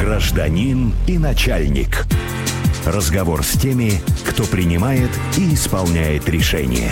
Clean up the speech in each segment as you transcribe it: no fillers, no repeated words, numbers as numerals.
Гражданин и начальник. Разговор с теми, кто принимает и исполняет решения.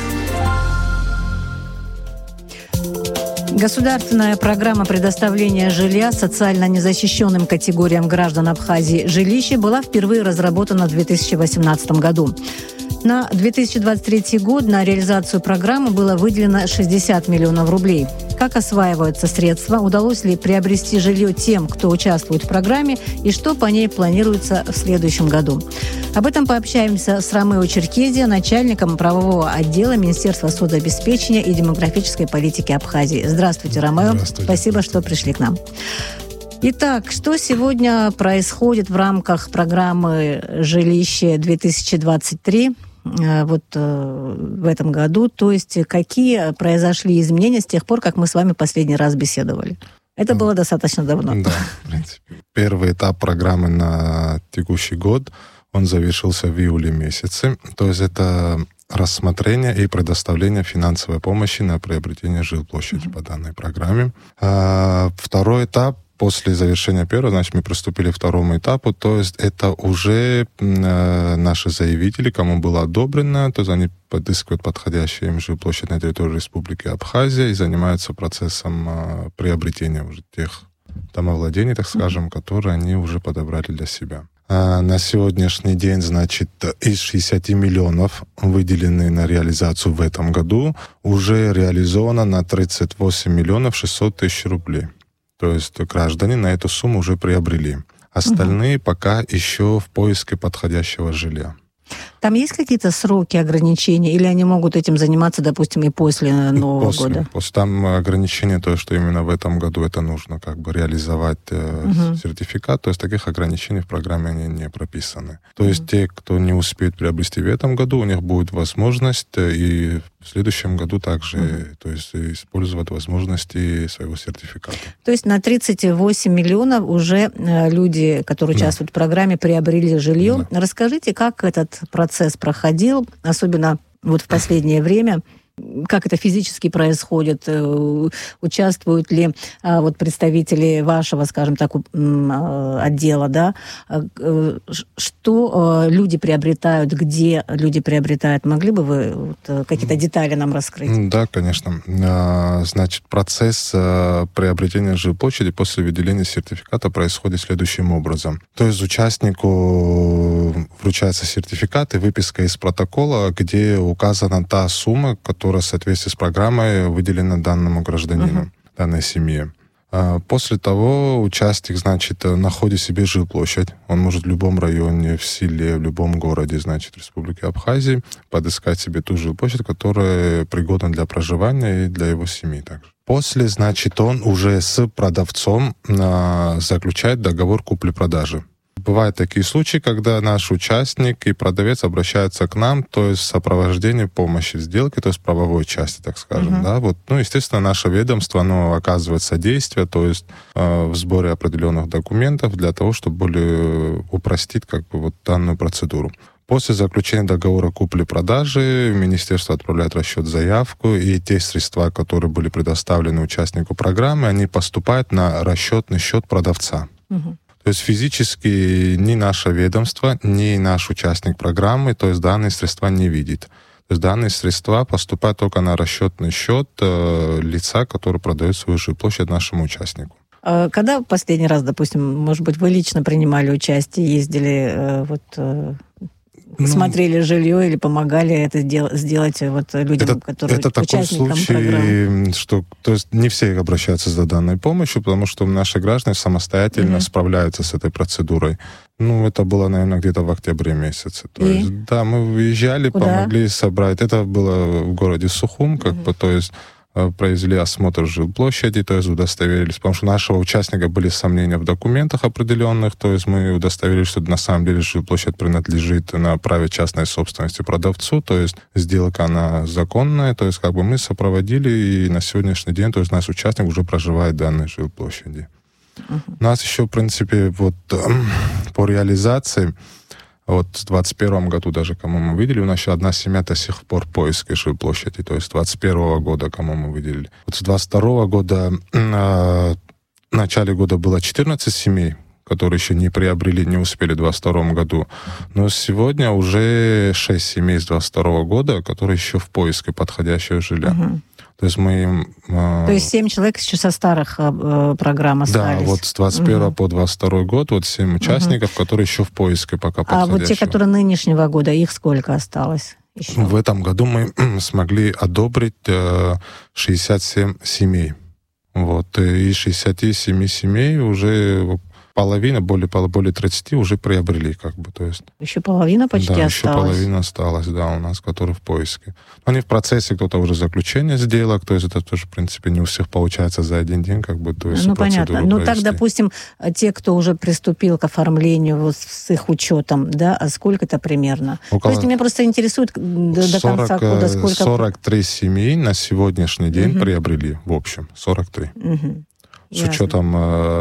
Государственная программа предоставления жилья социально незащищенным категориям граждан Абхазии «Жилище» была впервые разработана в 2018 году. На 2023 год на реализацию программы было выделено 60 миллионов рублей. Как осваиваются средства, удалось ли приобрести жилье тем, кто участвует в программе, и что по ней планируется в следующем году. Об этом пообщаемся с Ромео Черкезия, начальником правового отдела Министерства соцобеспечения и демографической политики Абхазии. Здравствуйте, Ромео. Здравствуйте. Спасибо, что пришли к нам. Итак, что сегодня происходит в рамках программы «Жилище-2023» в этом году? То есть какие произошли изменения с тех пор, как мы с вами последний раз беседовали? Это было достаточно давно. Да, в принципе. Первый этап программы на текущий год, он завершился в июле месяце. То есть это рассмотрение и предоставление финансовой помощи на приобретение жилплощади по данной программе. Второй этап. После завершения первого, значит, мы приступили к второму этапу, то есть это уже наши заявители, кому было одобрено, то есть они подыскивают подходящие им жилплощадь на территории Республики Абхазия и занимаются процессом приобретения уже тех домовладений, так скажем, которые они уже подобрали для себя. На сегодняшний день, значит, из 60 миллионов, выделенные на реализацию в этом году, уже реализовано на 38 миллионов 600 тысяч рублей. То есть граждане на эту сумму уже приобрели. Остальные пока еще в поиске подходящего жилья. Там есть какие-то сроки ограничения, или они могут этим заниматься, допустим, и после Нового года? Там ограничение, то, что именно в этом году это нужно реализовать сертификат, то есть таких ограничений в программе они не прописаны. То есть те, кто не успеет приобрести в этом году, у них будет возможность и в следующем году также то есть, использовать возможности своего сертификата. То есть на 38 миллионов уже люди, которые участвуют в программе, приобрели жилье. Да. Расскажите, как этот процесс проходил, особенно в последнее время, как это физически происходит, участвуют ли представители вашего, скажем так, отдела, да, что люди приобретают, где люди приобретают, могли бы вы какие-то детали нам раскрыть? Да, конечно. Значит, процесс приобретения жилплощади после выделения сертификата происходит следующим образом. То есть участнику вручается сертификат и выписка из протокола, где указана та сумма, которая в соответствии с программой выделена данному гражданину, данной семье. После того участник, значит, находит себе жилплощадь. Он может в любом районе, в селе, в любом городе, значит, Республики Абхазии подыскать себе ту жилплощадь, которая пригодна для проживания и для его семьи также. После, значит, он уже с продавцом заключает договор купли-продажи. Бывают такие случаи, когда наш участник и продавец обращаются к нам, то есть в сопровождении помощи в сделке, то есть правовой части, так скажем. Да? Естественно, наше ведомство, оно оказывает содействие, то есть в сборе определенных документов для того, чтобы более упростить данную процедуру. После заключения договора купли-продажи министерство отправляет расчет заявку, и те средства, которые были предоставлены участнику программы, они поступают на расчетный счет продавца. То есть физически ни наше ведомство, ни наш участник программы, то есть данные средства не видит. То есть данные средства поступают только на расчетный счет лица, который продает свою жилплощадь нашему участнику. Когда в последний раз, допустим, может быть, вы лично принимали участие, ездили, смотрели жилье или помогали это сделать людям, которые участникам программы? Это такой случай, что то есть не все обращаются за данной помощью, потому что наши граждане самостоятельно справляются с этой процедурой. Это было, наверное, где-то в октябре месяце. То есть, да, мы выезжали, помогли собрать. Это было в городе Сухум, то есть произвели осмотр жилплощади, то есть удостоверились, потому что у нашего участника были сомнения в документах определенных, то есть мы удостоверились, что на самом деле жилплощадь принадлежит на праве частной собственности продавцу, то есть сделка, она законная, то есть мы сопроводили, и на сегодняшний день, то есть наш участник уже проживает в данной жилплощади. У нас еще, в принципе, по реализации, в 2021 году даже, кому мы выделили, у нас еще одна семья до сих пор в поиске жилплощади, то есть 2021 года, кому мы выделили. С 2022 года, в начале года было 14 семей, которые еще не приобрели, не успели в 2022 году. Но сегодня уже 6 семей с 2022 года, которые еще в поиске подходящего жилья. То есть мы им... То есть 7 человек еще со старых программ остались? Да, вот с 21 по 22 год, вот 7 участников, которые еще в поиске пока подходящего. А вот те, которые нынешнего года, их сколько осталось еще? В этом году мы смогли одобрить 67 семей. Вот, и 67 семей уже... Половина, более 30 уже приобрели, как бы, то есть... Еще половина почти осталась? Да, еще половина осталась, да, у нас, которые в поиске. Они в процессе, кто-то уже заключение сделал, то есть это тоже, в принципе, не у всех получается за один день, как бы, то есть понятно. Ну, так, допустим, те, кто уже приступил к оформлению вот, с их учетом, да, а сколько-то примерно? То есть меня просто интересует до конца года сколько... 43 семьи на сегодняшний день приобрели, в общем, 43. С учетом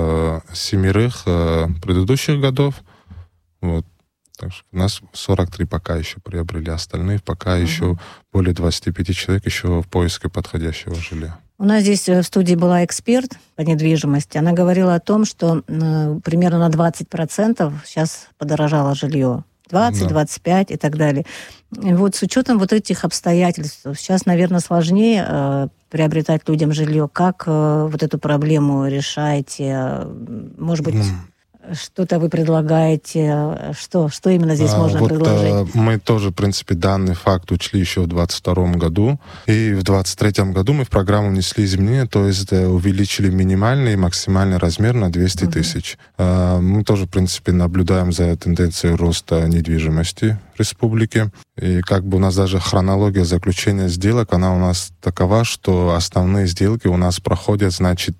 7 предыдущих годов. Вот. Так что у нас 43 пока еще приобрели, остальные пока еще более 25 человек еще в поиске подходящего жилья. У нас здесь в студии была эксперт по недвижимости. Она говорила о том, что примерно на 20% сейчас подорожало жилье. 20, 25 и так далее. И вот с учетом вот этих обстоятельств сейчас, наверное, сложнее приобретать людям жилье. Как вот эту проблему решаете? Может быть, что-то вы предлагаете? Что именно здесь можно предложить? Мы тоже, в принципе, данный факт учли еще в 2022 году. И в 2023 году мы в программу внесли изменения, то есть увеличили минимальный и максимальный размер на 200 тысяч. Мы тоже, в принципе, наблюдаем за тенденцией роста недвижимости в республике. И как бы у нас даже хронология заключения сделок, она у нас такова, что основные сделки у нас проходят, значит,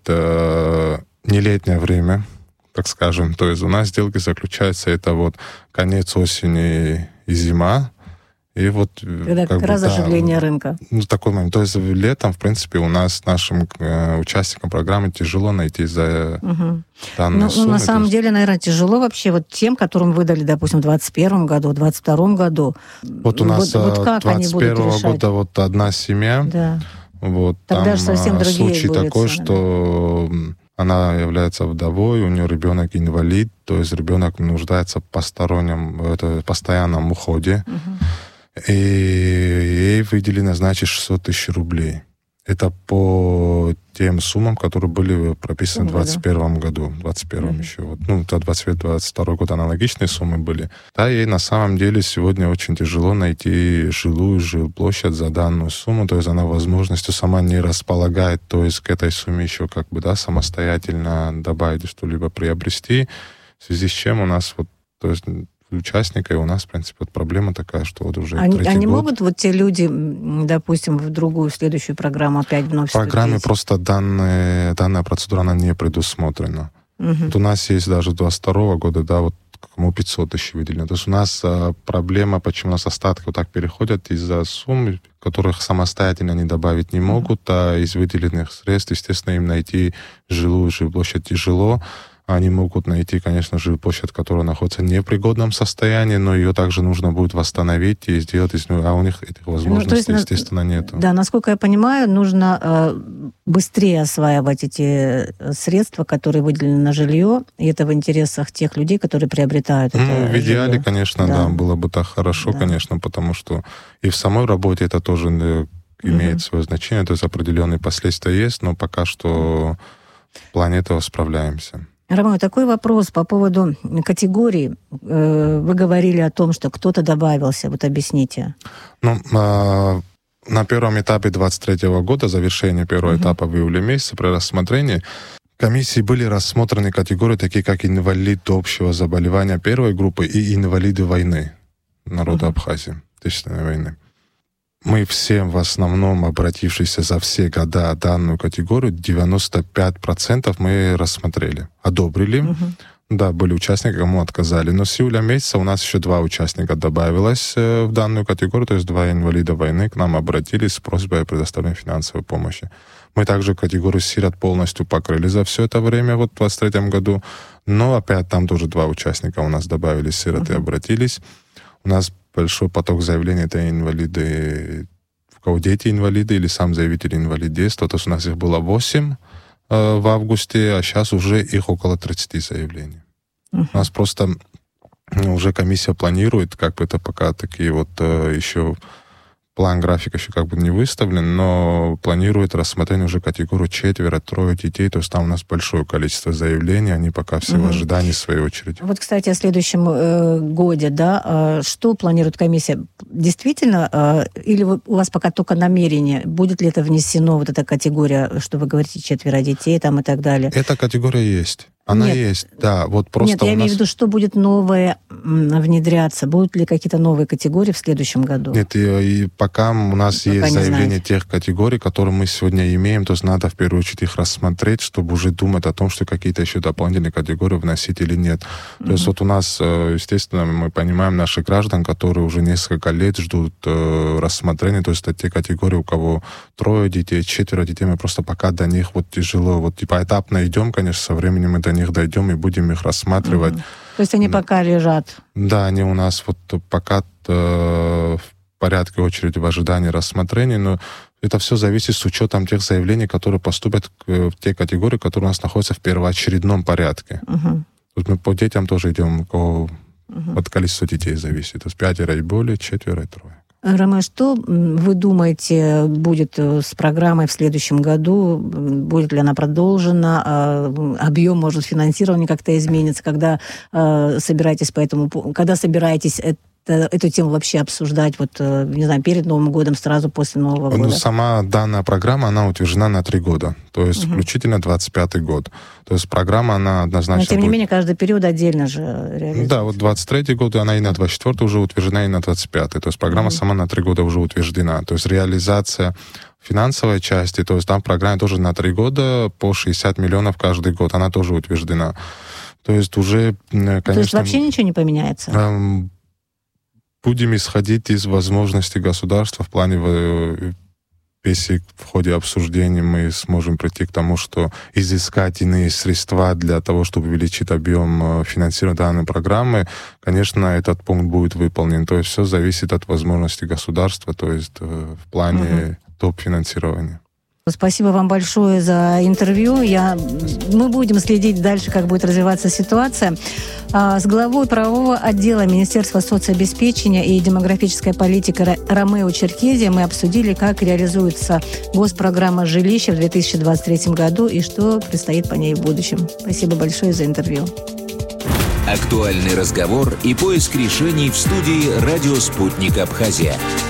не летнее время, так скажем. То есть у нас сделки заключаются, это вот конец осени и зима. И вот... Когда как раз оживление рынка. Ну, такой момент. То есть летом, в принципе, у нас, нашим участникам программы тяжело найти за данные суммы. Ну, на самом деле, наверное, тяжело вообще вот тем, которым выдали, допустим, в 2021 году, в 2022 году. Вот у нас вот 2021 года вот одна семья. Да. Вот, тогда там же совсем другие случай были такой, цены, что... Она является вдовой, у нее ребенок инвалид, то есть ребенок нуждается в постоянном уходе. И ей выделено, значит, 600 тысяч рублей. Это по тем суммам, которые были прописаны в 2021 году. В 2021 еще. Вот, ну, 2022 год аналогичные суммы были. Да, ей на самом деле сегодня очень тяжело найти жилую жилплощадь за данную сумму. То есть она возможностью сама не располагает, то есть к этой сумме еще как бы, да, самостоятельно добавить что-либо приобрести. В связи с чем у нас вот, то есть участника, и у нас, в принципе, вот проблема такая, что вот уже третий год. Они могут, вот те люди, допустим, в следующую программу опять вновь вступить? В программе просто данная процедура, она не предусмотрена. Вот у нас есть даже 22 года, да, вот кому 500 тысяч выделено. То есть у нас проблема, почему у нас остатки вот так переходят из-за сумм, которых самостоятельно они добавить не могут, а из выделенных средств, естественно, им найти жилую жилплощадь тяжело. Они могут найти, конечно, жилплощадь, которая находится в непригодном состоянии, но ее также нужно будет восстановить и сделать из нее, а у них этих возможностей, естественно, нет. Да, насколько я понимаю, нужно быстрее осваивать эти средства, которые выделены на жилье, и это в интересах тех людей, которые приобретают это в идеале, жилье. Конечно, да, было бы так хорошо, конечно, потому что и в самой работе это тоже имеет свое значение, то есть определенные последствия есть, но пока что в плане этого справляемся. Роман, такой вопрос по поводу категорий. Вы говорили о том, что кто-то добавился. Вот объясните. Ну, на первом этапе 2023 года, завершение первого этапа в июле месяце, при рассмотрении комиссии были рассмотрены категории, такие как инвалид общего заболевания первой группы и инвалиды войны народа Абхазии, Отечественной войны. Мы все, в основном, обратившиеся за все года данную категорию, 95% мы рассмотрели, одобрили. Да, были участники, кому отказали. Но с июля месяца у нас еще 2 участника добавилось в данную категорию, то есть 2 инвалида войны к нам обратились с просьбой о предоставлении финансовой помощи. Мы также категорию сирот полностью покрыли за все это время, вот в 2023 году. Но опять там тоже 2 участника у нас добавились, сироты обратились. У нас большой поток заявлений, это инвалиды, у кого дети инвалиды или сам заявитель инвалид детства. То есть у нас их было 8 в августе, а сейчас уже их около 30 заявлений. У нас просто уже комиссия планирует, как бы это пока такие вот еще... План графика еще как бы не выставлен, но планирует рассмотрение уже категорию 4-3 детей. То есть там у нас большое количество заявлений, они пока все в ожидании своей очереди. Вот, кстати, о следующем годе, да, что планирует комиссия? Действительно, или у вас пока только намерение? Будет ли это внесено, вот эта категория, что вы говорите, 4 детей там и так далее? Эта категория есть. Она есть, да. Вот просто Нет, я имею в виду, что будет новое внедряться? Будут ли какие-то новые категории в следующем году? Нет, и пока у нас есть заявление тех категорий, которые мы сегодня имеем, то есть надо в первую очередь их рассмотреть, чтобы уже думать о том, что какие-то еще дополнительные категории вносить или нет. То есть вот у нас, естественно, мы понимаем наших граждан, которые уже несколько лет ждут рассмотрения, то есть это те категории, у кого 3 детей, 4 детей, мы просто пока до них вот тяжело, вот типа этапно идем, конечно, со временем мы до них дойдем и будем их рассматривать. То есть они пока лежат? Да, они у нас вот пока в порядке очереди в ожидании рассмотрения, но это все зависит с учетом тех заявлений, которые поступят в те категории, которые у нас находятся в первоочередном порядке. Тут мы по детям тоже идем, от количества детей зависит. То есть 5 и более, 4 и 3. Роме, что вы думаете будет с программой в следующем году? Будет ли она продолжена? Объем, может, финансирования как-то изменится? Когда собираетесь эту тему вообще обсуждать, вот, не знаю, перед Новым годом, сразу после Нового года? Сама данная программа, она утверждена на 3 года, то есть включительно 25 год. То есть программа, она однозначно... Но, тем не менее, каждый период отдельно же реализуется. Да, вот 23 год, она и на 24 уже утверждена, и на 25. То есть программа сама на 3 года уже утверждена. То есть реализация финансовой части, то есть там в программе тоже на 3 года по 60 миллионов каждый год, она тоже утверждена. То есть уже, конечно... То есть вообще ничего не поменяется? Будем исходить из возможностей государства в плане, если в ходе обсуждений мы сможем прийти к тому, что изыскать иные средства для того, чтобы увеличить объем финансирования данной программы, конечно, этот пункт будет выполнен. То есть все зависит от возможностей государства, то есть в плане топ-финансирования. Спасибо вам большое за интервью. Мы будем следить дальше, как будет развиваться ситуация. С главой правового отдела Министерства соцобеспечения и демографической политики Ромео Черкезия мы обсудили, как реализуется госпрограмма жилища в 2023 году и что предстоит по ней в будущем. Спасибо большое за интервью. Актуальный разговор и поиск решений в студии «Радио Спутник Абхазия».